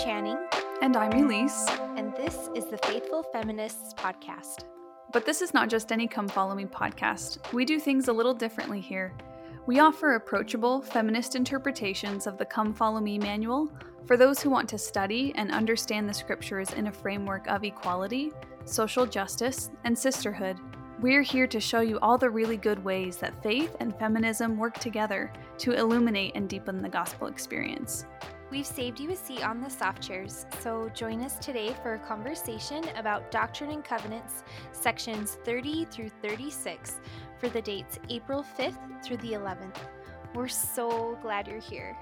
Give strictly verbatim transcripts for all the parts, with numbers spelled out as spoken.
Channing. And I'm Elise. And this is the Faithful Feminists Podcast. But this is not just any Come Follow Me podcast. We do things a little differently here. We offer approachable, feminist interpretations of the Come Follow Me manual for those who want to study and understand the scriptures in a framework of equality, social justice, and sisterhood. We're here to show you all the really good ways that faith and feminism work together to illuminate and deepen the gospel experience. We've saved you a seat on the soft chairs, so join us today for a conversation about Doctrine and Covenants, sections thirty through thirty-six, for the dates April fifth through the eleventh. We're so glad you're here.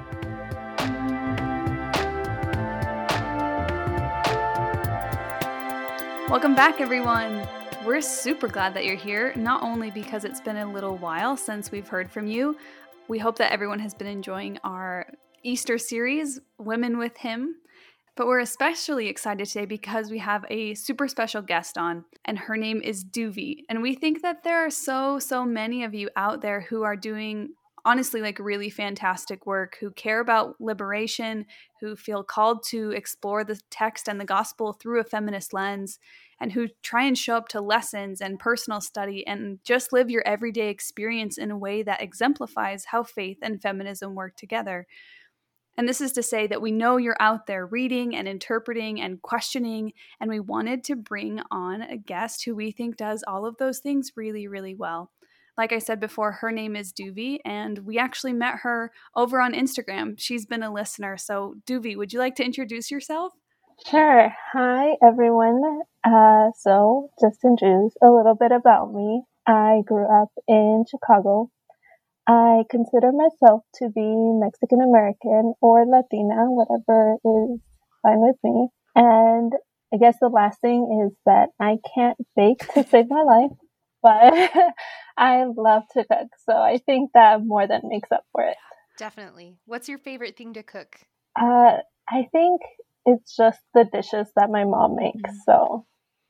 Welcome back, everyone. We're super glad that you're here, not only because it's been a little while since we've heard from you. We hope that everyone has been enjoying our Easter series, Women with Him, but we're especially excited today because we have a super special guest on, and her name is Duvi. And we think that there are so, so many of you out there who are doing, honestly, like really fantastic work, who care about liberation, who feel called to explore the text and the gospel through a feminist lens, and who try and show up to lessons and personal study and just live your everyday experience in a way that exemplifies how faith and feminism work together. And this is to say that we know you're out there reading and interpreting and questioning, and we wanted to bring on a guest who we think does all of those things really, really well. Like I said before, her name is Duvi, and we actually met her over on Instagram. She's been a listener. So Duvi, would you like to introduce yourself? Sure. Hi, everyone. Uh, so just to introduce a little bit about me. I grew up in Chicago. I consider myself to be Mexican American or Latina, whatever is fine with me. And I guess the last thing is that I can't bake to save my life, but I love to cook. So I think that more than makes up for it. Definitely. What's your favorite thing to cook? Uh, I think it's just the dishes that my mom makes. Mm-hmm. So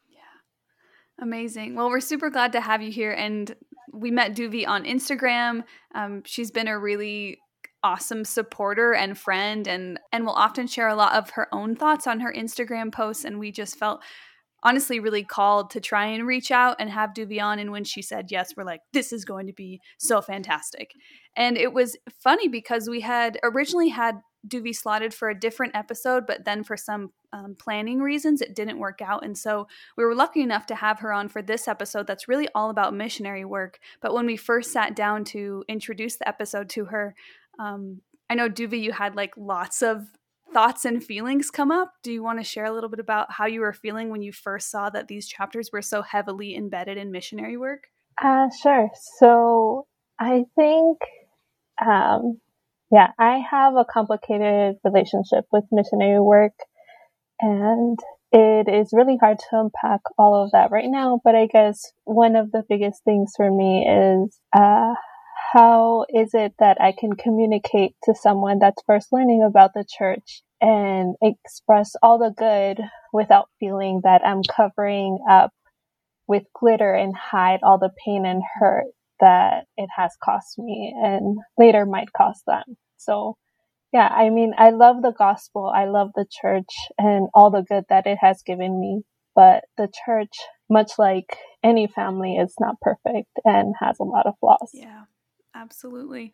yeah, amazing. Well, we're super glad to have you here, and we met Duvi on Instagram. Um, she's been a really awesome supporter and friend, and and will often share a lot of her own thoughts on her Instagram posts. And we just felt honestly really called to try and reach out and have Duvi on. And when she said yes, we're like, this is going to be so fantastic. And it was funny because we had originally had Duvi slotted for a different episode, but then for some um, planning reasons, it didn't work out. And so we were lucky enough to have her on for this episode that's really all about missionary work. But when we first sat down to introduce the episode to her, um, I know, Duvi, you had like lots of thoughts and feelings come up. Do you want to share a little bit about how you were feeling when you first saw that these chapters were so heavily embedded in missionary work? Uh, sure. So I think... Um, Yeah, I have a complicated relationship with missionary work, and it is really hard to unpack all of that right now. But I guess one of the biggest things for me is uh, how is it that I can communicate to someone that's first learning about the church and express all the good without feeling that I'm covering up with glitter and hide all the pain and hurt that it has cost me and later might cost them. So, yeah, I mean, I love the gospel. I love the church and all the good that it has given me. But the church, much like any family, is not perfect and has a lot of flaws. Yeah, absolutely.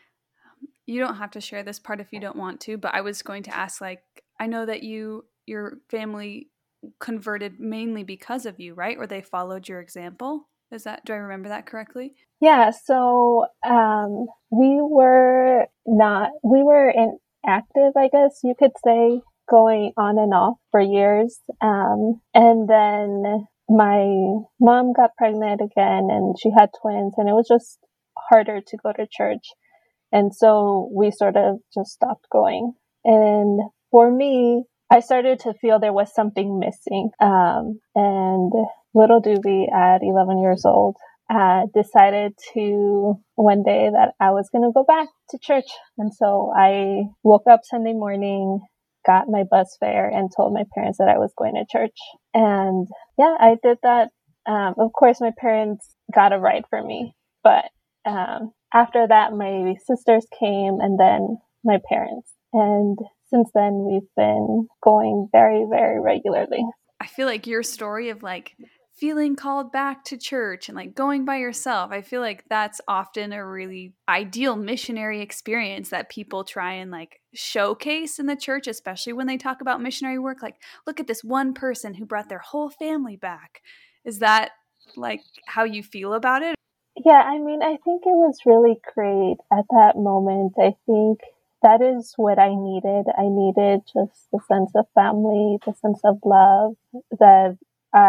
You don't have to share this part if you don't want to, but I was going to ask, like, I know that you, your family converted mainly because of you, right? Or they followed your example. Is that, do I remember that correctly? Yeah, so um, we were not, we were inactive, I guess you could say, going on and off for years. Um, and then my mom got pregnant again and she had twins, and it was just harder to go to church. And so we sort of just stopped going. And for me, I started to feel there was something missing. Um, and little Duvi at eleven years old uh, decided to one day that I was going to go back to church. And so I woke up Sunday morning, got my bus fare, and told my parents that I was going to church. And yeah, I did that. Um, of course, my parents got a ride for me. But um, after that, my sisters came and then my parents. And since then, we've been going very, very regularly. I feel like your story of like feeling called back to church and like going by yourself, I feel like that's often a really ideal missionary experience that people try and like showcase in the church, especially when they talk about missionary work. Like, look at this one person who brought their whole family back. Is that like how you feel about it? Yeah, I mean, I think it was really great at that moment. I think that is what I needed. I needed just the sense of family, the sense of love that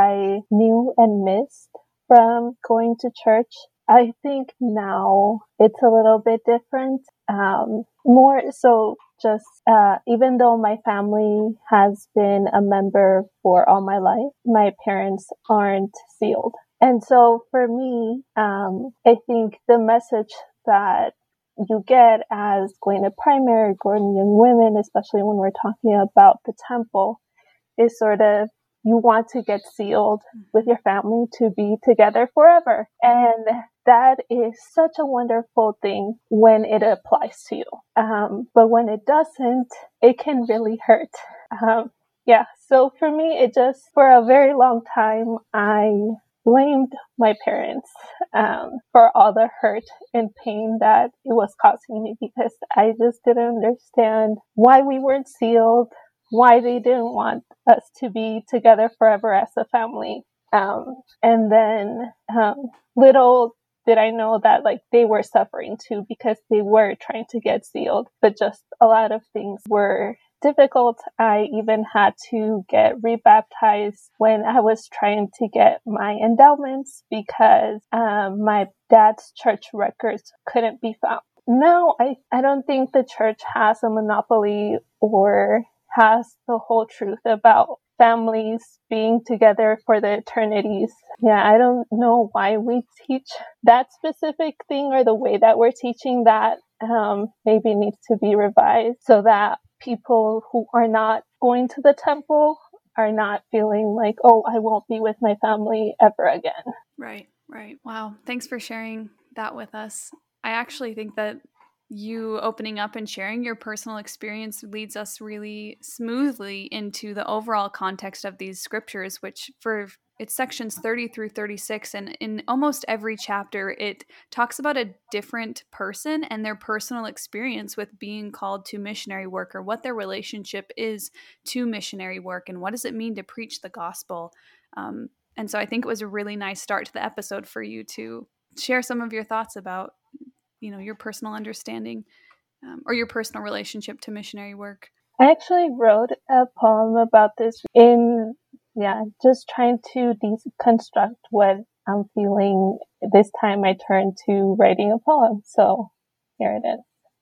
I knew and missed from going to church. I think now it's a little bit different. Um, more so just, uh, even though my family has been a member for all my life, my parents aren't sealed. And so for me, um, I think the message that you get as going to primary, going to young women, especially when we're talking about the temple, is sort of you want to get sealed with your family to be together forever. And that is such a wonderful thing when it applies to you. Um, but when it doesn't, it can really hurt. Um, yeah. So for me, it just, for a very long time, I blamed my parents um, for all the hurt and pain that it was causing me, because I just didn't understand why we weren't sealed, why they didn't want us to be together forever as a family. Um, and then um, little did I know that like they were suffering too, because they were trying to get sealed, but just a lot of things were difficult. I even had to get rebaptized when I was trying to get my endowments because um, my dad's church records couldn't be found. Now, I, I don't think the church has a monopoly or has the whole truth about families being together for the eternities. Yeah, I don't know why we teach that specific thing, or the way that we're teaching that um, maybe needs to be revised so that people who are not going to the temple are not feeling like, oh, I won't be with my family ever again. Right, right. Wow. Thanks for sharing that with us. I actually think that you opening up and sharing your personal experience leads us really smoothly into the overall context of these scriptures, which for it's sections thirty through thirty-six, and in almost every chapter it talks about a different person and their personal experience with being called to missionary work, or what their relationship is to missionary work, and what does it mean to preach the gospel. Um, and so I think it was a really nice start to the episode for you to share some of your thoughts about, you know, your personal understanding um, or your personal relationship to missionary work. I actually wrote a poem about this in, yeah, just trying to deconstruct what I'm feeling this time I turned to writing a poem. So here it is.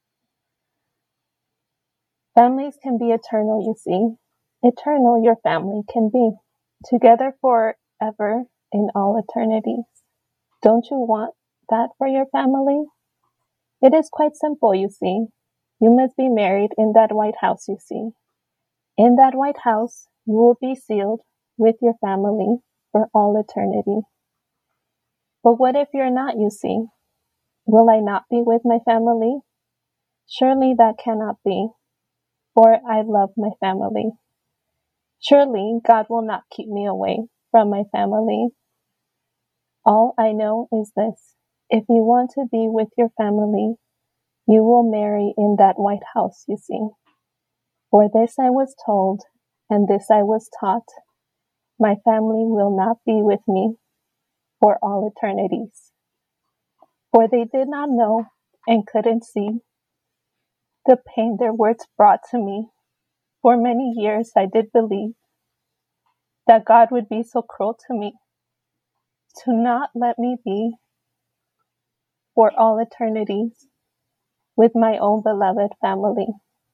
Families can be eternal, you see. Eternal your family can be. Together forever in all eternities. Don't you want that for your family? It is quite simple, you see. You must be married in that white house, you see. In that white house, you will be sealed with your family for all eternity. But what if you're not, you see? Will I not be with my family? Surely that cannot be, for I love my family. Surely God will not keep me away from my family. All I know is this: if you want to be with your family, you will marry in that white house, you see. For this I was told, and this I was taught: my family will not be with me for all eternities. For they did not know and couldn't see the pain their words brought to me. For many years I did believe that God would be so cruel to me, to not let me be for all eternities with my own beloved family.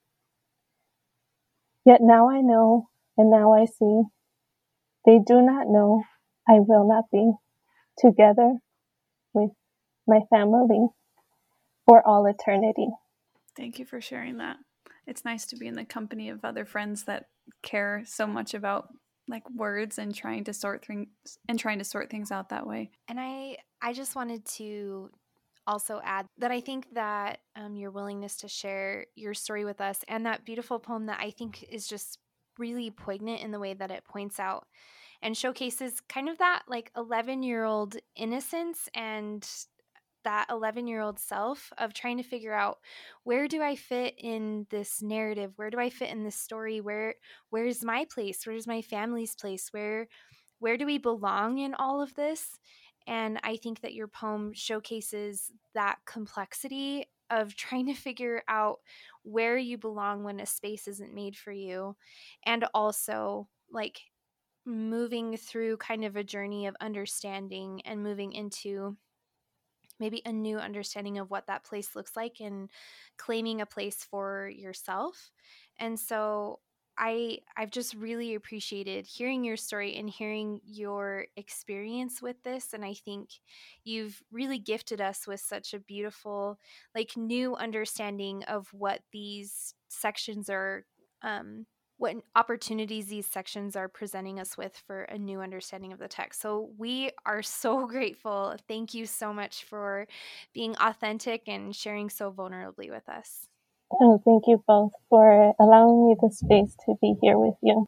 Yet now I know, and now I see, they do not know I will not be together with my family for all eternity. Thank you for sharing that. It's nice to be in the company of other friends that care so much about like words and trying to sort things and trying to sort things out that way. And I I just wanted to also add that I think that um, your willingness to share your story with us and that beautiful poem that I think is just really poignant in the way that it points out and showcases kind of that like eleven year old innocence and that eleven year old self of trying to figure out, where do I fit in this narrative? Where do I fit in this story? Where where's my place? Where's my family's place? Where where do we belong in all of this? And I think that your poem showcases that complexity of trying to figure out where you belong when a space isn't made for you, and also like moving through kind of a journey of understanding and moving into maybe a new understanding of what that place looks like and claiming a place for yourself. And so I I've just really appreciated hearing your story and hearing your experience with this, and I think you've really gifted us with such a beautiful like new understanding of what these sections are um what opportunities these sections are presenting us with for a new understanding of the text. So we are so grateful. Thank you so much for being authentic and sharing so vulnerably with us. Oh, thank you both for allowing me the space to be here with you.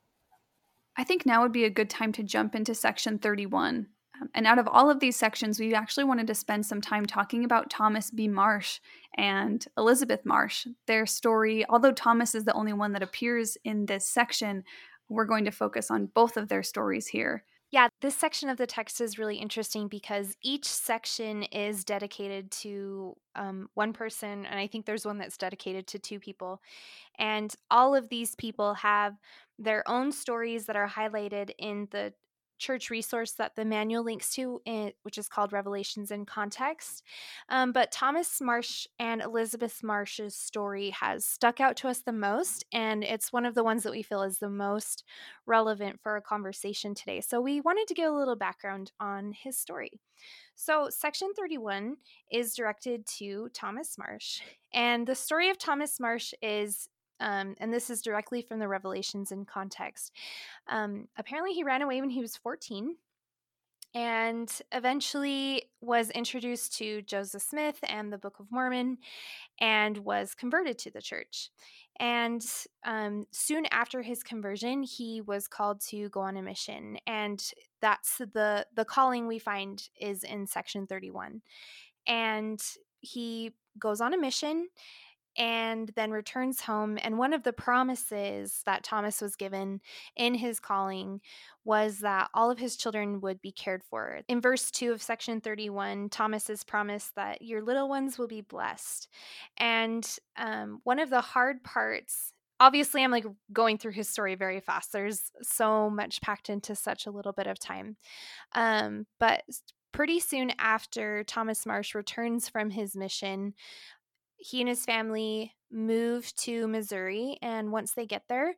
I think now would be a good time to jump into section thirty-one. Um, and out of all of these sections, we actually wanted to spend some time talking about Thomas B. Marsh and Elizabeth Marsh, their story. Although Thomas is the only one that appears in this section, we're going to focus on both of their stories here. Yeah, this section of the text is really interesting because each section is dedicated to um, one person, and I think there's one that's dedicated to two people. And all of these people have their own stories that are highlighted in the church resource that the manual links to, in, which is called Revelations in Context. Um, but Thomas Marsh and Elizabeth Marsh's story has stuck out to us the most, and it's one of the ones that we feel is the most relevant for our conversation today. So we wanted to give a little background on his story. So, section thirty-one is directed to Thomas Marsh. And the story of Thomas Marsh is, um, and this is directly from the Revelations in Context. Um, apparently, he ran away when he was fourteen and eventually was introduced to Joseph Smith and the Book of Mormon and was converted to the church. And um, soon after his conversion, he was called to go on a mission. And that's the, the calling we find is in section thirty-one. And he goes on a mission and then returns home. And one of the promises that Thomas was given in his calling was that all of his children would be cared for. In verse two of section thirty-one, Thomas is promised that your little ones will be blessed. And um, one of the hard parts, obviously, I'm like going through his story very fast. There's so much packed into such a little bit of time. Um, but pretty soon after Thomas Marsh returns from his mission, he and his family move to Missouri, and once they get there,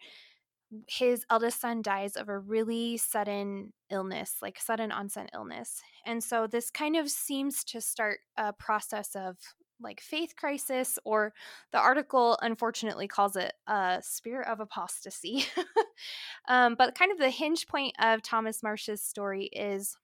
his eldest son dies of a really sudden illness, like sudden onset illness. And so this kind of seems to start a process of like faith crisis, or the article unfortunately calls it a spirit of apostasy. um, but kind of the hinge point of Thomas Marsh's story is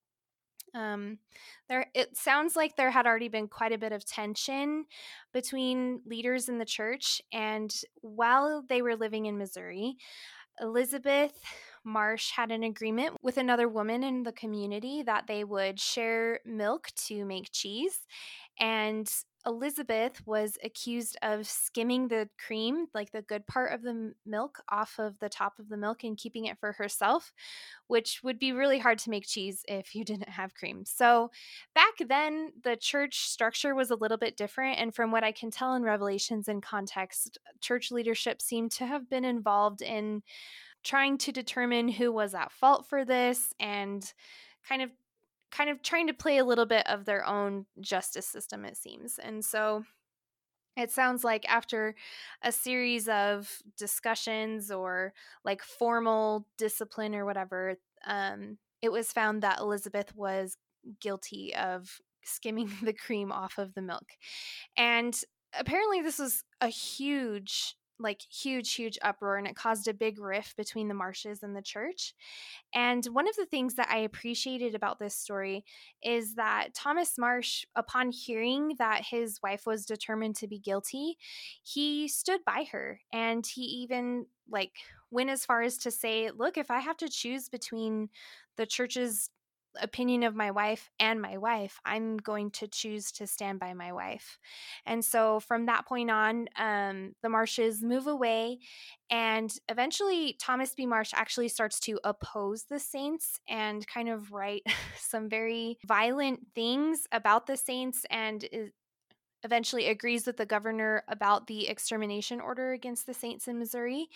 um, there, it sounds like there had already been quite a bit of tension between leaders in the church. And while they were living in Missouri, Elizabeth Marsh had an agreement with another woman in the community that they would share milk to make cheese. And Elizabeth was accused of skimming the cream, like the good part of the milk, off of the top of the milk and keeping it for herself, which would be really hard to make cheese if you didn't have cream. So back then, the church structure was a little bit different. And from what I can tell in Revelations in Context, church leadership seemed to have been involved in trying to determine who was at fault for this and kind of kind of trying to play a little bit of their own justice system, it seems. And so it sounds like after a series of discussions or like formal discipline or whatever, um, it was found that Elizabeth was guilty of skimming the cream off of the milk. And apparently this was a huge like huge, huge uproar, and it caused a big rift between the Marshes and the church. And one of the things that I appreciated about this story is that Thomas Marsh, upon hearing that his wife was determined to be guilty, he stood by her, and he even like went as far as to say, look, if I have to choose between the church's opinion of my wife and my wife, I'm going to choose to stand by my wife. And so from that point on, um, the Marshes move away, and eventually Thomas B. Marsh actually starts to oppose the Saints and kind of write some very violent things about the Saints, and is eventually agrees with the governor about the extermination order against the Saints in Missouri.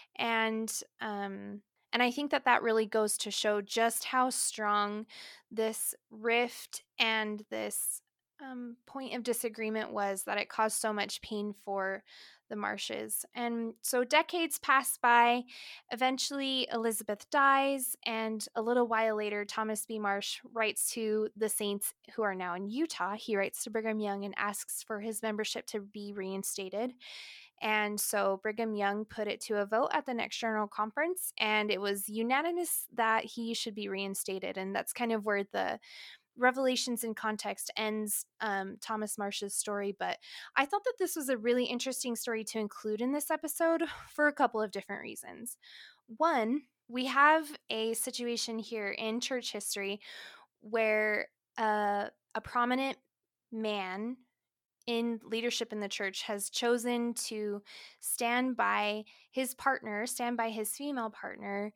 And um, and I think that that really goes to show just how strong this rift and this um, point of disagreement was, that it caused so much pain for the Marshes. And so decades pass by. Eventually, Elizabeth dies, and a little while later, Thomas B. Marsh writes to the Saints who are now in Utah. He writes to Brigham Young and asks for his membership to be reinstated. And so Brigham Young put it to a vote at the next General Conference, and it was unanimous that he should be reinstated. And that's kind of where the Revelations in Context ends um, Thomas Marsh's story. But I thought that this was a really interesting story to include in this episode for a couple of different reasons. One, we have a situation here in church history where uh, a prominent man in leadership in the church has chosen to stand by his partner, stand by his female partner,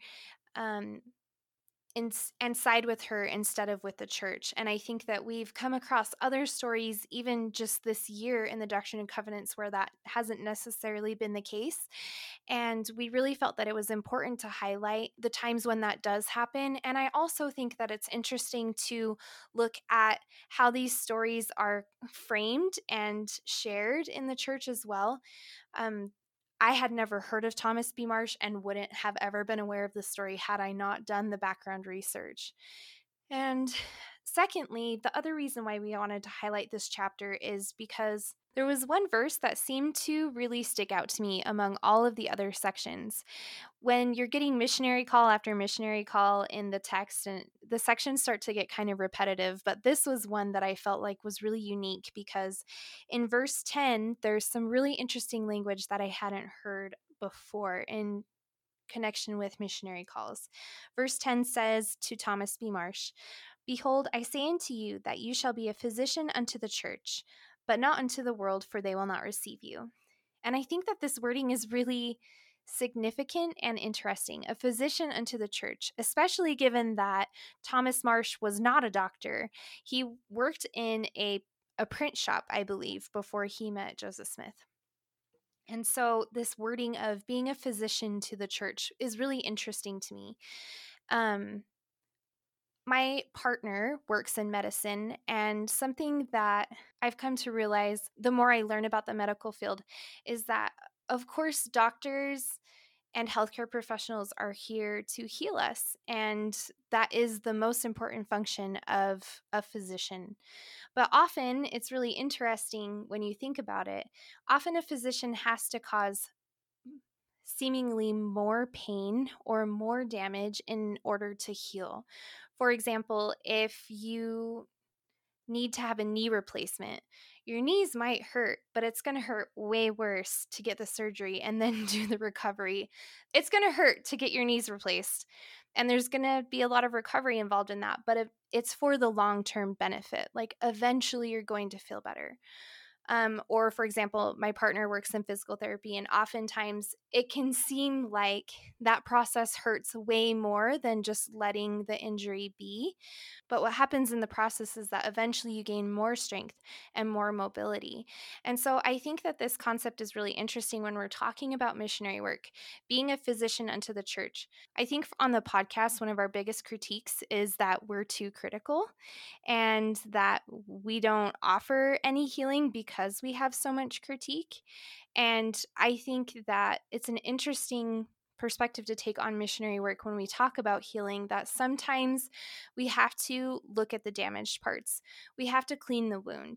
um, and, and side with her instead of with the church. And I think that we've come across other stories, even just this year in the Doctrine and Covenants, where that hasn't necessarily been the case. And we really felt that it was important to highlight the times when that does happen. And I also think that it's interesting to look at how these stories are framed and shared in the church as well. Um, I had never heard of Thomas B. Marsh and wouldn't have ever been aware of the story had I not done the background research. And secondly, the other reason why we wanted to highlight this chapter is because there was one verse that seemed to really stick out to me among all of the other sections. When you're getting missionary call after missionary call in the text, and the sections start to get kind of repetitive, but this was one that I felt like was really unique, because in verse ten, there's some really interesting language that I hadn't heard before in connection with missionary calls. Verse ten says to Thomas B. Marsh, "Behold, I say unto you that you shall be a physician unto the church, but not unto the world, for they will not receive you." And I think that this wording is really significant and interesting. A physician unto the church, especially given that Thomas Marsh was not a doctor. He worked in a, a print shop, I believe, before he met Joseph Smith. And so this wording of being a physician to the church is really interesting to me. Um, my partner works in medicine, and something that I've come to realize the more I learn about the medical field is that, of course, doctors and healthcare professionals are here to heal us, and that is the most important function of a physician. But often, it's really interesting when you think about it, often a physician has to cause seemingly more pain or more damage in order to heal. For example, if you need to have a knee replacement, your knees might hurt, but it's going to hurt way worse to get the surgery and then do the recovery. It's going to hurt to get your knees replaced, and there's going to be a lot of recovery involved in that, but it's for the long-term benefit. Like, eventually you're going to feel better. Um, or, for example, my partner works in physical therapy, and oftentimes it can seem like that process hurts way more than just letting the injury be. But what happens in the process is that eventually you gain more strength and more mobility. And so I think that this concept is really interesting when we're talking about missionary work, being a physician unto the church. I think on the podcast, one of our biggest critiques is that we're too critical and that we don't offer any healing because we have so much critique. And I think that it's an interesting perspective to take on missionary work when we talk about healing, that sometimes we have to look at the damaged parts. We have to clean the wound.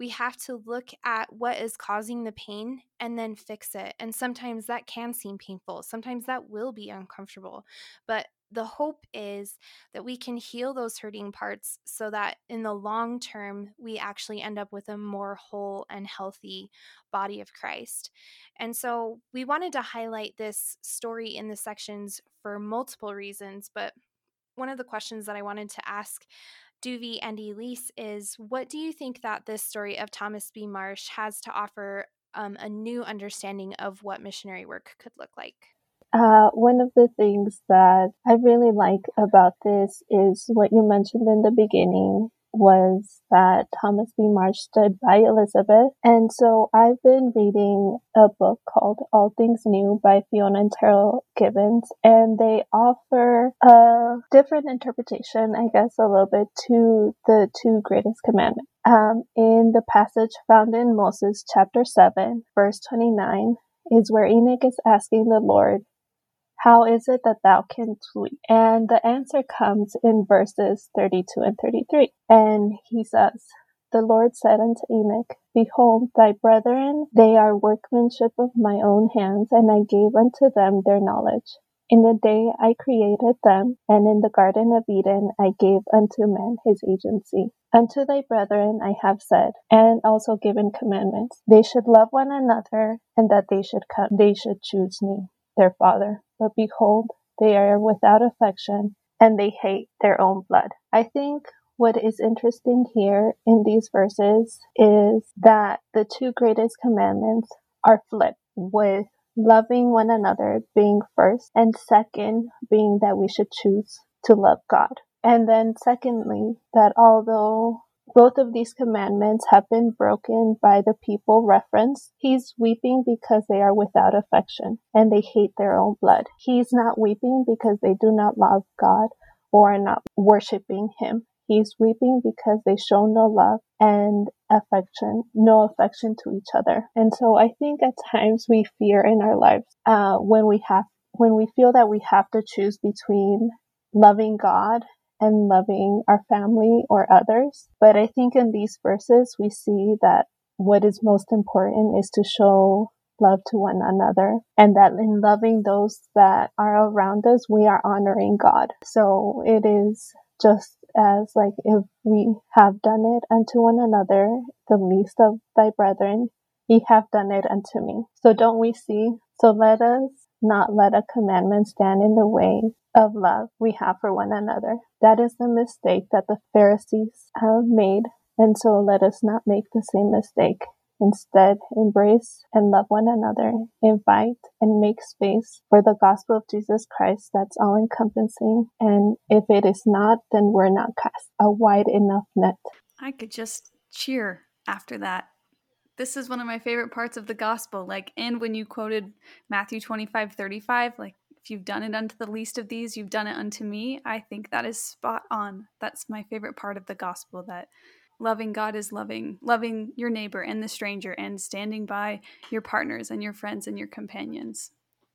we have to look at what is causing the pain and then fix it. And sometimes that can seem painful. Sometimes that will be uncomfortable. But the hope is that we can heal those hurting parts so that in the long term, we actually end up with a more whole and healthy body of Christ. And so we wanted to highlight this story in the sections for multiple reasons, but one of the questions that I wanted to ask Duvie and Elise is, what do you think that this story of Thomas B. Marsh has to offer um, a new understanding of what missionary work could look like? Uh, one of the things that I really like about this is what you mentioned in the beginning was that Thomas B. Marsh stood by Elizabeth. And so I've been reading a book called All Things New by Fiona and Terrell Gibbons, and they offer a different interpretation, I guess, a little bit to the two greatest commandments. Um, in the passage found in Moses chapter seven, verse twenty-nine, is where Enoch is asking the Lord, "How is it that thou canst weep?" And the answer comes in verses thirty-two and thirty-three. And he says, "The Lord said unto Enoch, Behold, thy brethren, they are workmanship of my own hands, and I gave unto them their knowledge. In the day I created them, and in the Garden of Eden I gave unto man his agency. Unto thy brethren I have said, and also given commandments, they should love one another, and that they should come, they should choose me, their father. But behold, they are without affection, and they hate their own blood." I think what is interesting here in these verses is that the two greatest commandments are flipped, with loving one another being first, and second being that we should choose to love God. And then secondly, that although both of these commandments have been broken by the people referenced, he's weeping because they are without affection and they hate their own blood. He's not weeping because they do not love God or are not worshiping him. He's weeping because they show no love and affection, no affection to each other. And so I think at times we fear in our lives uh, when we have, when we feel that we have to choose between loving God and loving our family or others. But I think in these verses, we see that what is most important is to show love to one another, and that in loving those that are around us, we are honoring God. So it is just as like, if we have done it unto one another, the least of thy brethren, ye have done it unto me. So don't we see? So let us not let a commandment stand in the way of love we have for one another. That is the mistake that the Pharisees have made, and so let us not make the same mistake. Instead, embrace and love one another, invite and make space for the gospel of Jesus Christ that's all-encompassing, and if it is not, then we're not cast a wide enough net. I could just cheer after that. This is one of my favorite parts of the gospel. Like, and when you quoted Matthew twenty-five thirty-five, like, if you've done it unto the least of these, you've done it unto me. I think that is spot on. That's my favorite part of the gospel, that loving God is loving, loving your neighbor and the stranger, and standing by your partners and your friends and your companions.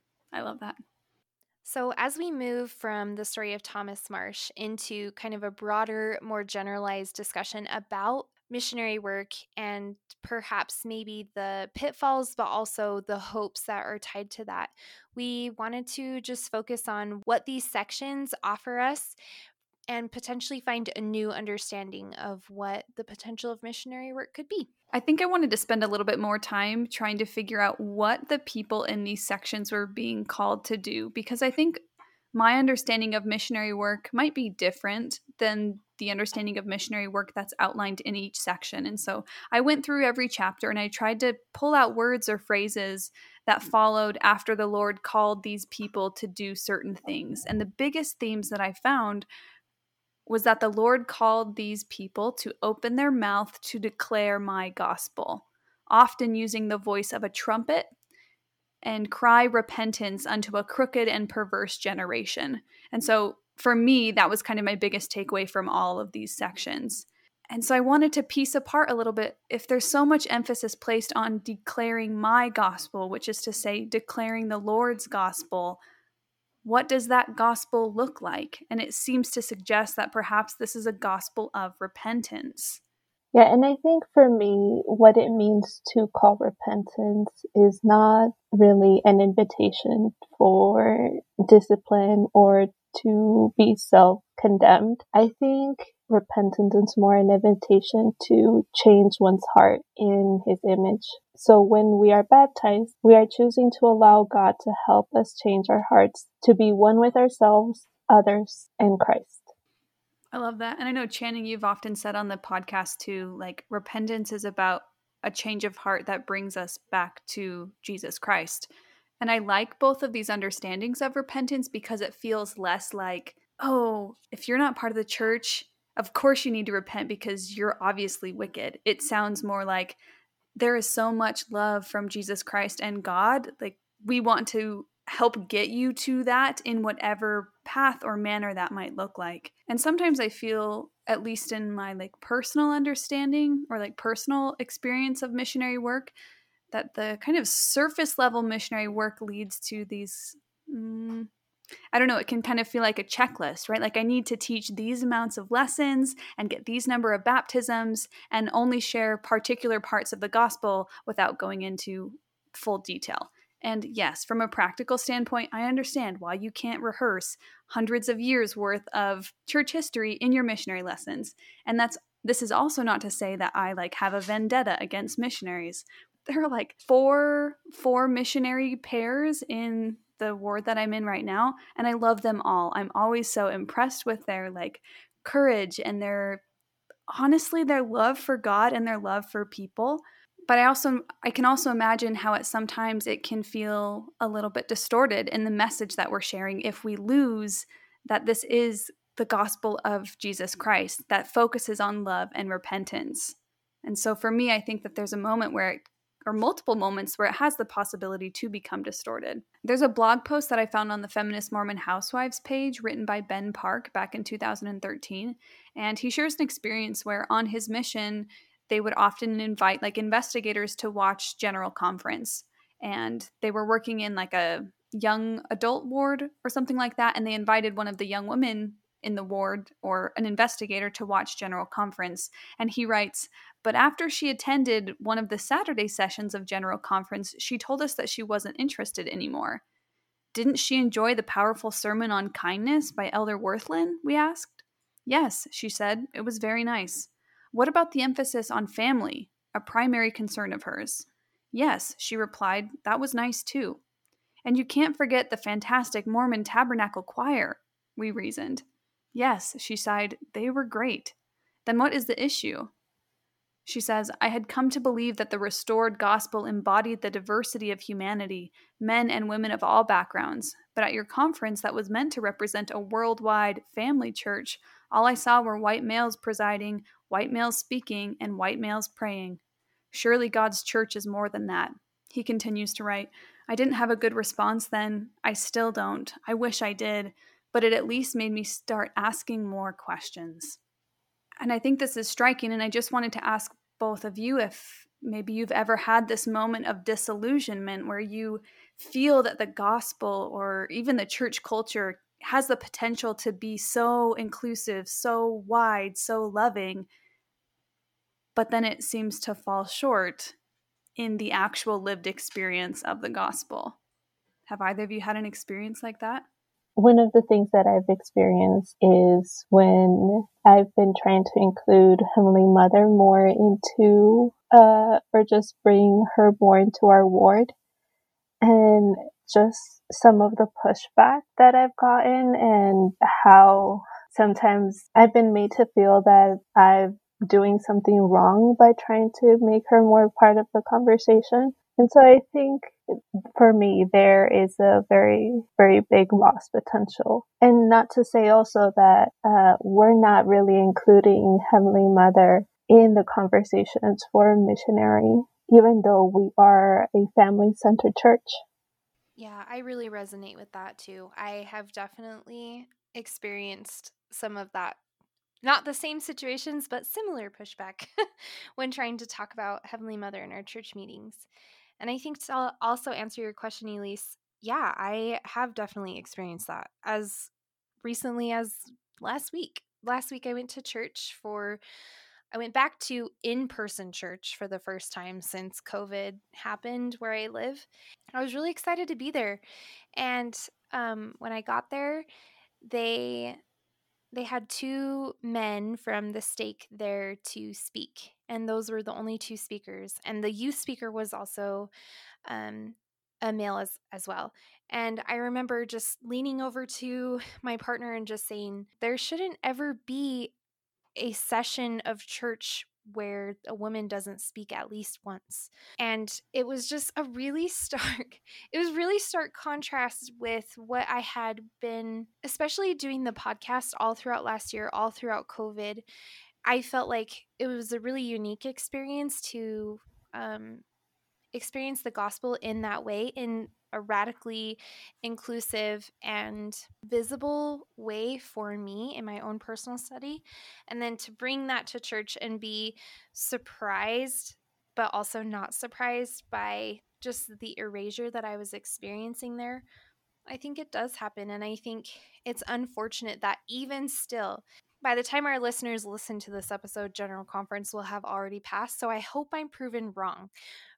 I love that. So as we move from the story of Thomas Marsh into kind of a broader, more generalized discussion about missionary work and perhaps maybe the pitfalls, but also the hopes that are tied to that, we wanted to just focus on what these sections offer us and potentially find a new understanding of what the potential of missionary work could be. I think I wanted to spend a little bit more time trying to figure out what the people in these sections were being called to do, because I think my understanding of missionary work might be different than the understanding of missionary work that's outlined in each section. And so I went through every chapter and I tried to pull out words or phrases that followed after the Lord called these people to do certain things. And the biggest themes that I found was that the Lord called these people to open their mouth to declare my gospel, often using the voice of a trumpet, and cry repentance unto a crooked and perverse generation. And so for me, that was kind of my biggest takeaway from all of these sections. And so I wanted to piece apart a little bit, if there's so much emphasis placed on declaring my gospel, which is to say declaring the Lord's gospel, what does that gospel look like? And it seems to suggest that perhaps this is a gospel of repentance. Yeah, and I think for me, what it means to call repentance is not really an invitation for discipline or to be self condemned. I think repentance is more an invitation to change one's heart in his image. So when we are baptized, we are choosing to allow God to help us change our hearts to be one with ourselves, others, and Christ. I love that. And I know, Channing, you've often said on the podcast too, like repentance is about a change of heart that brings us back to Jesus Christ. And I like both of these understandings of repentance because it feels less like, oh, if you're not part of the church, of course you need to repent because you're obviously wicked. It sounds more like there is so much love from Jesus Christ and God. Like, we want to help get you to that in whatever path or manner that might look like. And sometimes I feel, at least in my like personal understanding or like personal experience of missionary work, that the kind of surface level missionary work leads to these mm, I don't know, it can kind of feel like a checklist, right? Like I need to teach these amounts of lessons and get these number of baptisms and only share particular parts of the gospel without going into full detail. And yes, from a practical standpoint, I understand why you can't rehearse hundreds of years worth of church history in your missionary lessons. And that's this is also not to say that I like have a vendetta against missionaries. There are like four four missionary pairs in the ward that I'm in right now, and I love them all. I'm always so impressed with their like courage and their honestly their love for God and their love for people. But I also I can also imagine how it sometimes it can feel a little bit distorted in the message that we're sharing if we lose that this is the gospel of Jesus Christ that focuses on love and repentance. And so for me, I think that there's a moment where it or multiple moments where it has the possibility to become distorted. There's a blog post that I found on the Feminist Mormon Housewives page written by Ben Park back in two thousand thirteen, and he shares an experience where on his mission they would often invite like investigators to watch General Conference, and they were working in like a young adult ward or something like that, and they invited one of the young women in the ward or an investigator to watch General Conference. And he writes, but after she attended one of the Saturday sessions of General Conference, she told us that she wasn't interested anymore. Didn't she enjoy the powerful sermon on kindness by Elder Worthlin? We asked. Yes, she said. It was very nice. What about the emphasis on family, a primary concern of hers? Yes, she replied. That was nice too. And you can't forget the fantastic Mormon Tabernacle Choir, we reasoned. Yes, she sighed. They were great. Then what is the issue? She says, I had come to believe that the restored gospel embodied the diversity of humanity, men and women of all backgrounds. But at your conference that was meant to represent a worldwide family church, all I saw were white males presiding, white males speaking, and white males praying. Surely God's church is more than that. He continues to write, I didn't have a good response then. I still don't. I wish I did. But it at least made me start asking more questions. And I think this is striking, and I just wanted to ask both of you if maybe you've ever had this moment of disillusionment where you feel that the gospel or even the church culture has the potential to be so inclusive, so wide, so loving, but then it seems to fall short in the actual lived experience of the gospel. Have either of you had an experience like that? One of the things that I've experienced is when I've been trying to include Heavenly Mother more into, uh, or just bring her more into our ward, and just some of the pushback that I've gotten and how sometimes I've been made to feel that I'm doing something wrong by trying to make her more part of the conversation. And so I think for me, there is a very, very big lost potential. And not to say also that uh, we're not really including Heavenly Mother in the conversations for missionary, even though we are a family-centered church. Yeah, I really resonate with that too. I have definitely experienced some of that. Not the same situations, but similar pushback when trying to talk about Heavenly Mother in our church meetings. And I think to also answer your question, Elise, yeah, I have definitely experienced that as recently as last week. Last week, I went to church for I went back to in-person church for the first time since COVID happened where I live. I was really excited to be there. And um, when I got there, they they had two men from the stake there to speak, and those were the only two speakers. And the youth speaker was also um, a male as as well. And I remember just leaning over to my partner and just saying, there shouldn't ever be a session of church where a woman doesn't speak at least once. And it was just a really stark, it was really stark contrast with what I had been, especially doing the podcast all throughout last year, all throughout COVID. I felt like it was a really unique experience to um, experience the gospel in that way, in a radically inclusive and visible way for me in my own personal study. And then to bring that to church and be surprised, but also not surprised by just the erasure that I was experiencing there. I think it does happen. And I think it's unfortunate that even still, by the time our listeners listen to this episode, General Conference will have already passed. So I hope I'm proven wrong.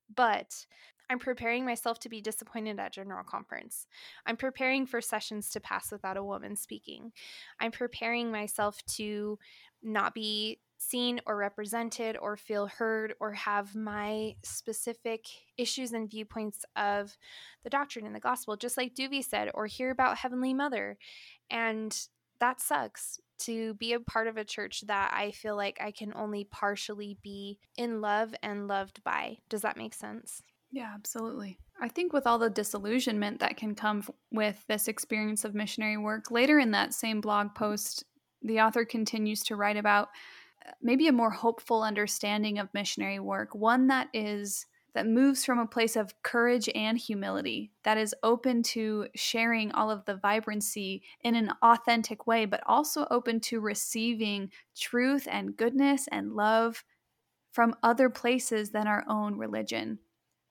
But I'm preparing myself to be disappointed at General Conference. I'm preparing for sessions to pass without a woman speaking. I'm preparing myself to not be seen or represented or feel heard or have my specific issues and viewpoints of the doctrine and the gospel, just like Duvie said, or hear about Heavenly Mother. And that sucks, to be a part of a church that I feel like I can only partially be in love and loved by. Does that make sense? Yeah, absolutely. I think with all the disillusionment that can come f- with this experience of missionary work, later in that same blog post, the author continues to write about maybe a more hopeful understanding of missionary work, one that is that moves from a place of courage and humility, that is open to sharing all of the vibrancy in an authentic way, but also open to receiving truth and goodness and love from other places than our own religion.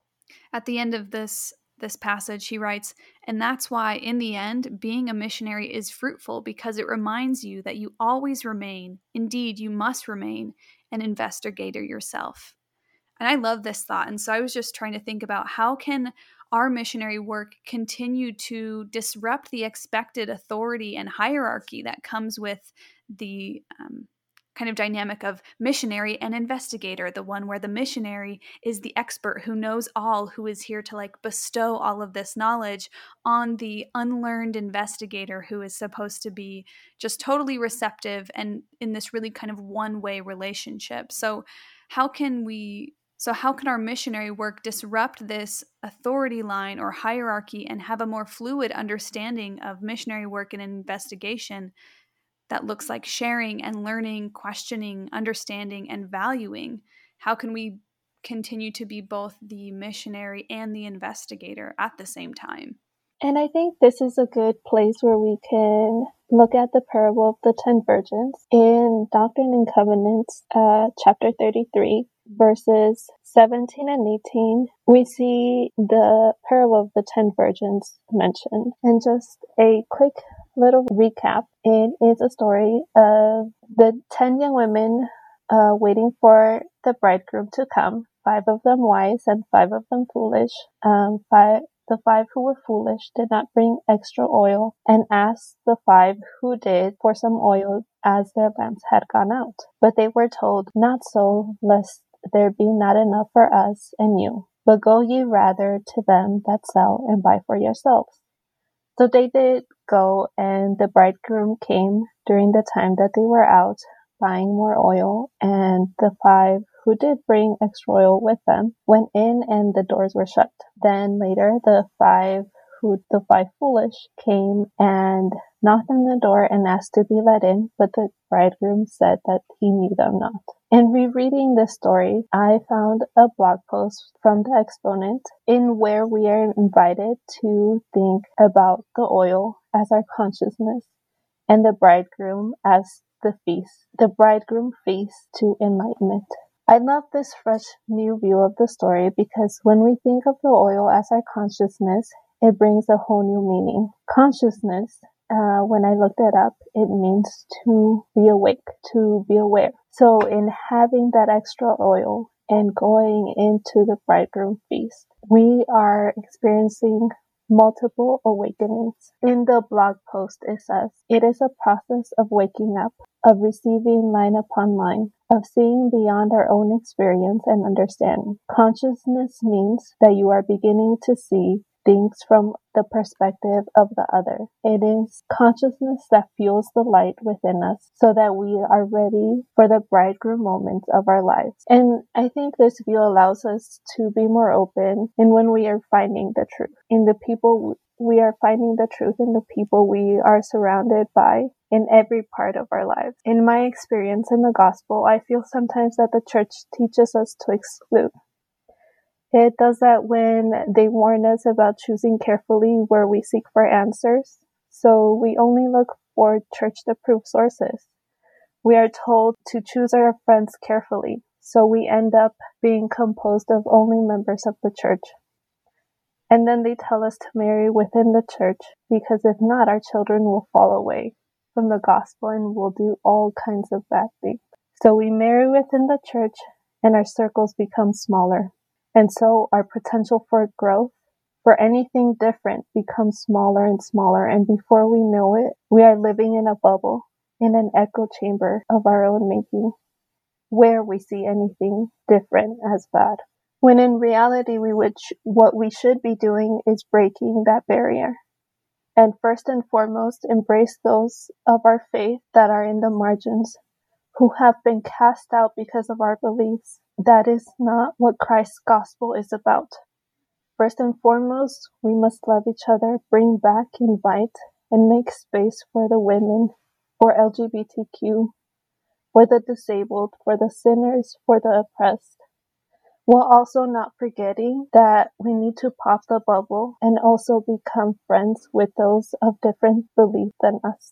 At the end of this this passage, he writes, and that's why, in the end, being a missionary is fruitful, because it reminds you that you always remain, indeed, you must remain, an investigator yourself. And I love this thought. And so I was just trying to think about, how can our missionary work continue to disrupt the expected authority and hierarchy that comes with the um, kind of dynamic of missionary and investigator, the one where the missionary is the expert who knows all, who is here to like bestow all of this knowledge on the unlearned investigator, who is supposed to be just totally receptive and in this really kind of one-way relationship. So how can we So how can our missionary work disrupt this authority line or hierarchy and have a more fluid understanding of missionary work and investigation that looks like sharing and learning, questioning, understanding, and valuing? How can we continue to be both the missionary and the investigator at the same time? And I think this is a good place where we can look at the parable of the ten virgins. In Doctrine and Covenants, uh, chapter thirty-three, verses seventeen and eighteen, we see the parable of the ten virgins mentioned. And just a quick little recap, it is a story of the ten young women uh, waiting for the bridegroom to come, five of them wise and five of them foolish. Um, five The five who were foolish did not bring extra oil, and asked the five who did for some oil, as their lamps had gone out. But they were told, not so, lest there be not enough for us and you. But go ye rather to them that sell, and buy for yourselves. So they did go, and the bridegroom came during the time that they were out, buying more oil, and the five who did bring extra oil with them went in, and the doors were shut. Then later the five who the five foolish came and knocked on the door and asked to be let in, but the bridegroom said that he knew them not. In rereading this story, I found a blog post from the exponent in where we are invited to think about the oil as our consciousness and the bridegroom as the feast. The bridegroom feast to enlightenment. I love this fresh new view of the story, because when we think of the oil as our consciousness, it brings a whole new meaning. Consciousness uh, when I looked it up, it means to be awake, to be aware. So in having that extra oil and going into the bridegroom feast, we are experiencing multiple awakenings. In the blog post, it says, it is a process of waking up, of receiving line upon line, of seeing beyond our own experience and understanding. Consciousness means that you are beginning to see things from the perspective of the other. It is consciousness that fuels the light within us so that we are ready for the bridegroom moments of our lives. And I think this view allows us to be more open in when we are finding the truth in the people we are finding the truth in the people we are surrounded by in every part of our lives. In my experience in the gospel, I feel sometimes that the church teaches us to exclude. It does that when they warn us about choosing carefully where we seek for answers. So we only look for church-approved sources. We are told to choose our friends carefully. So we end up being composed of only members of the church. And then they tell us to marry within the church, because if not, our children will fall away from the gospel and will do all kinds of bad things. So we marry within the church and our circles become smaller. And so our potential for growth, for anything different, becomes smaller and smaller. And before we know it, we are living in a bubble, in an echo chamber of our own making, where we see anything different as bad. When in reality, we would sh- what we should be doing is breaking that barrier. And first and foremost, embrace those of our faith that are in the margins, who have been cast out because of our beliefs. That is not what Christ's gospel is about. First and foremost, we must love each other, bring back, invite, and make space for the women, for L G B T Q, for the disabled, for the sinners, for the oppressed, while also not forgetting that we need to pop the bubble and also become friends with those of different beliefs than us.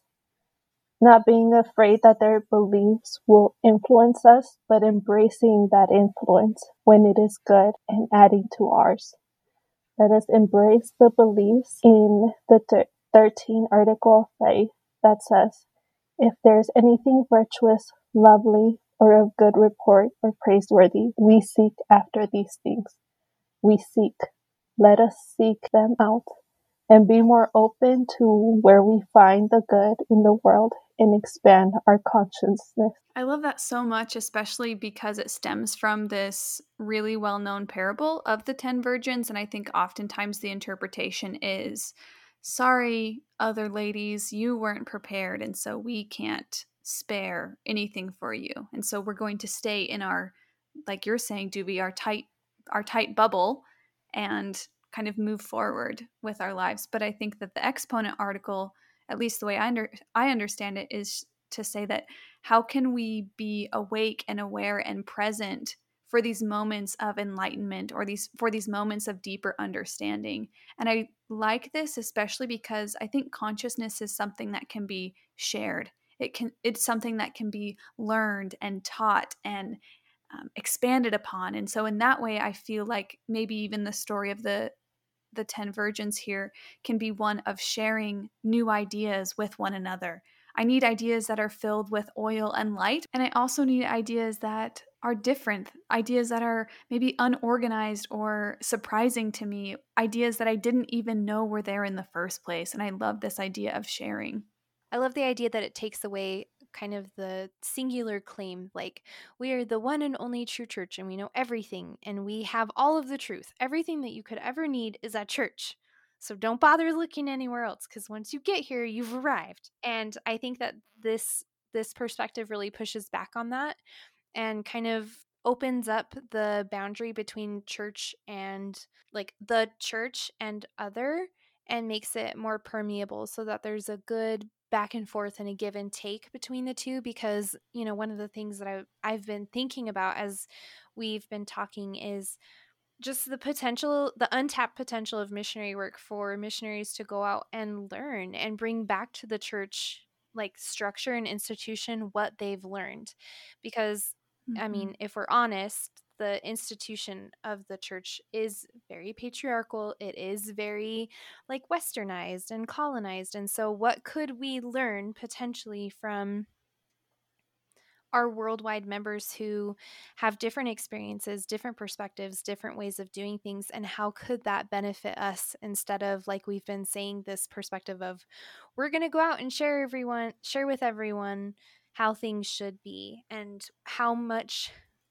Not being afraid that their beliefs will influence us, but embracing that influence when it is good and adding to ours. Let us embrace the beliefs in the thirteenth article of faith that says, if there's anything virtuous, lovely, or of good report or praiseworthy, we seek after these things. We seek. Let us seek them out and be more open to where we find the good in the world and expand our consciousness. I love that so much, especially because it stems from this really well-known parable of the ten virgins. And I think oftentimes the interpretation is, sorry, other ladies, you weren't prepared, and so we can't spare anything for you. And so we're going to stay in our, like you're saying, Doobie, our tight, our tight bubble and kind of move forward with our lives. But I think that the exponent article, at least the way I, under, I understand it, is to say that how can we be awake and aware and present for these moments of enlightenment or these for these moments of deeper understanding. And I like this especially because I think consciousness is something that can be shared. It can it's something that can be learned and taught and um, expanded upon. And so in that way, I feel like maybe even the story of the the ten virgins here can be one of sharing new ideas with one another. I need ideas that are filled with oil and light, and I also need ideas that are different, ideas that are maybe unorganized or surprising to me, ideas that I didn't even know were there in the first place. And I love this idea of sharing. I love the idea that it takes away kind of the singular claim, like, we are the one and only true church and we know everything and we have all of the truth. Everything that you could ever need is at church. So don't bother looking anywhere else, because once you get here, you've arrived. And I think that this this perspective really pushes back on that and kind of opens up the boundary between church and like the church and other, and makes it more permeable so that there's a good back and forth and a give and take between the two. Because, you know, one of the things that I've, I've been thinking about as we've been talking is just the potential, the untapped potential of missionary work for missionaries to go out and learn and bring back to the church, like, structure and institution, what they've learned. Because, mm-hmm. I mean, if we're honest, the institution of the church is very patriarchal. It is very like westernized and colonized. And so what could we learn potentially from our worldwide members who have different experiences, different perspectives, different ways of doing things, and how could that benefit us instead of, like we've been saying, this perspective of we're going to go out and share everyone, share with everyone how things should be, and how much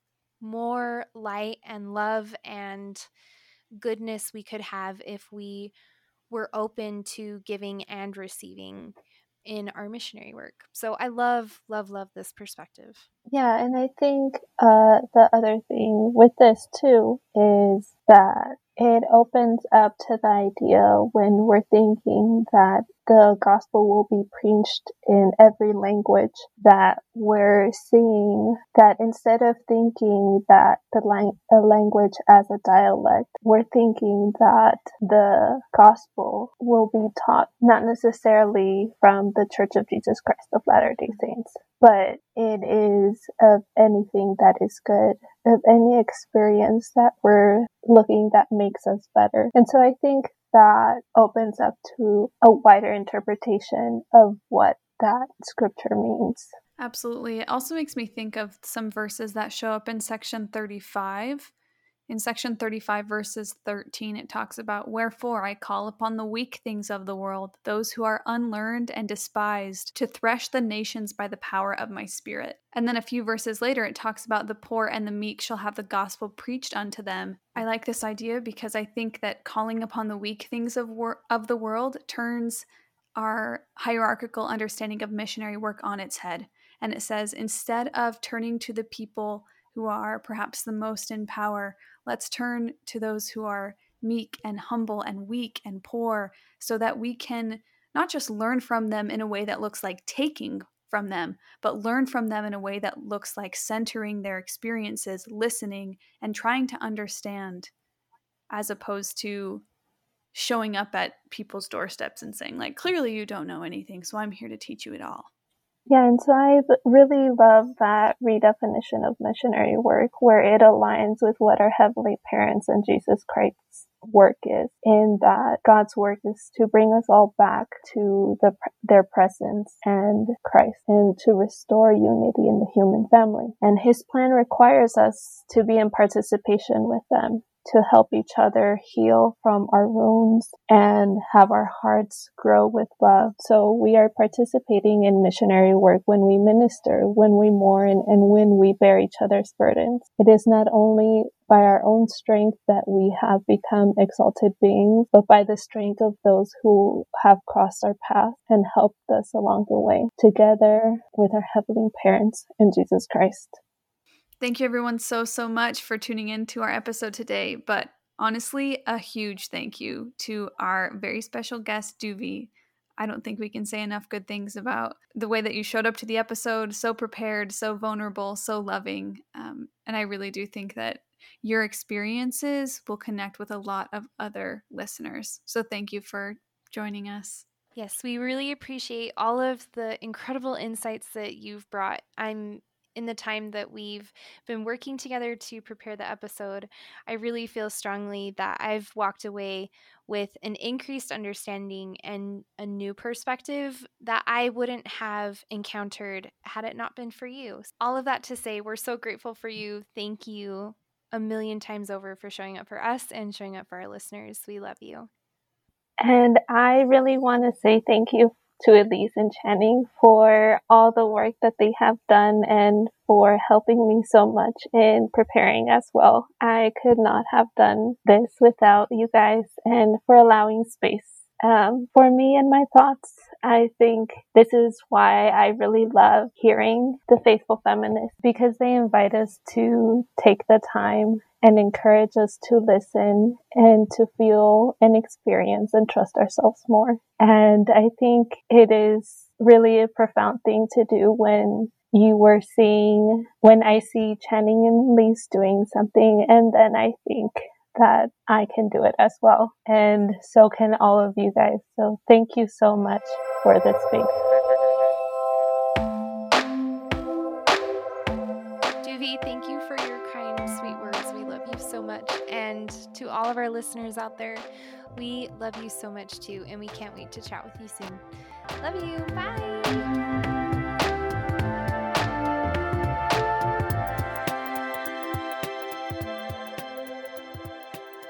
more light and love and goodness we could have if we were open to giving and receiving in our missionary work. So I love, love, love this perspective. Yeah, and I think uh, the other thing with this too is that it opens up to the idea when we're thinking that the gospel will be preached in every language, that we're seeing that instead of thinking that the lang- a language as a dialect, we're thinking that the gospel will be taught not necessarily from the Church of Jesus Christ of Latter-day Saints, but it is of anything that is good, of any experience that we're looking that makes us better. And so I think that opens up to a wider interpretation of what that scripture means. Absolutely. It also makes me think of some verses that show up in section thirty-five. In section thirty-five, verses thirteen, it talks about, "Wherefore I call upon the weak things of the world, those who are unlearned and despised, to thresh the nations by the power of my spirit." And then a few verses later, it talks about, "The poor and the meek shall have the gospel preached unto them." I like this idea because I think that calling upon the weak things of wor- of the world turns our hierarchical understanding of missionary work on its head. And it says, instead of turning to the people who are perhaps the most in power, let's turn to those who are meek and humble and weak and poor, so that we can not just learn from them in a way that looks like taking from them, but learn from them in a way that looks like centering their experiences, listening, and trying to understand, as opposed to showing up at people's doorsteps and saying, like, clearly you don't know anything, so I'm here to teach you it all. Yeah, and so I really love that redefinition of missionary work where it aligns with what our heavenly parents and Jesus Christ's work is, in that God's work is to bring us all back to the, their presence and Christ, and to restore unity in the human family. And his plan requires us to be in participation with them, to help each other heal from our wounds and have our hearts grow with love. So we are participating in missionary work when we minister, when we mourn, and when we bear each other's burdens. It is not only by our own strength that we have become exalted beings, but by the strength of those who have crossed our path and helped us along the way, together with our heavenly parents in Jesus Christ. Thank you everyone so, so much for tuning in to our episode today. But honestly, a huge thank you to our very special guest, Duvi. I don't think we can say enough good things about the way that you showed up to the episode, so prepared, so vulnerable, so loving. Um, and I really do think that your experiences will connect with a lot of other listeners. So thank you for joining us. Yes, we really appreciate all of the incredible insights that you've brought. I'm in the time that we've been working together to prepare the episode, I really feel strongly that I've walked away with an increased understanding and a new perspective that I wouldn't have encountered had it not been for you. All of that to say, we're so grateful for you. Thank you a million times over for showing up for us and showing up for our listeners. We love you. And I really want to say thank you to Elise and Channing for all the work that they have done and for helping me so much in preparing as well. I could not have done this without you guys, and for allowing space um, for me and my thoughts. I think this is why I really love hearing the Faithful Feminists, because they invite us to take the time and encourage us to listen and to feel and experience and trust ourselves more. And I think it is really a profound thing to do when you were seeing, when I see Channing and Elise doing something, and then I think that I can do it as well. And so can all of you guys. So thank you so much for this space. Ivy, thank you for your kind, sweet words. We love you so much. And to all of our listeners out there, we love you so much too, and we can't wait to chat with you soon. Love you. Bye.